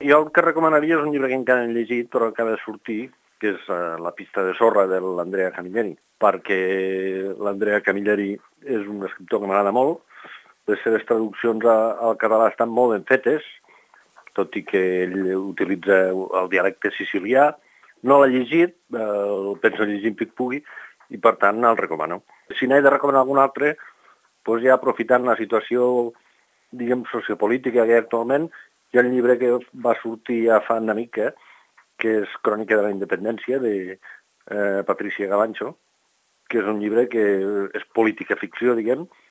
Jo el que recomanaria és un llibre que encara no he llegit, però acaba de sortir, que és La pista de sorra de l'Andrea Camilleri, perquè l'Andrea Camilleri és un escriptor que m'agrada molt, les seves traduccions al català estan molt ben fetes, tot i que ell utilitza el dialecte sicilià. No l'he llegit, el penso llegir en pic pugui, i per tant el recomano. Si n'he de recomanar algun altre, doncs ja aprofitant la situació, diguem, sociopolítica que hi ha actualment, hi ha un llibre que va sortir ja fa una mica, que és Crònica de la Independència, de Patricia Galancho, que és un llibre que és política ficció, diguem,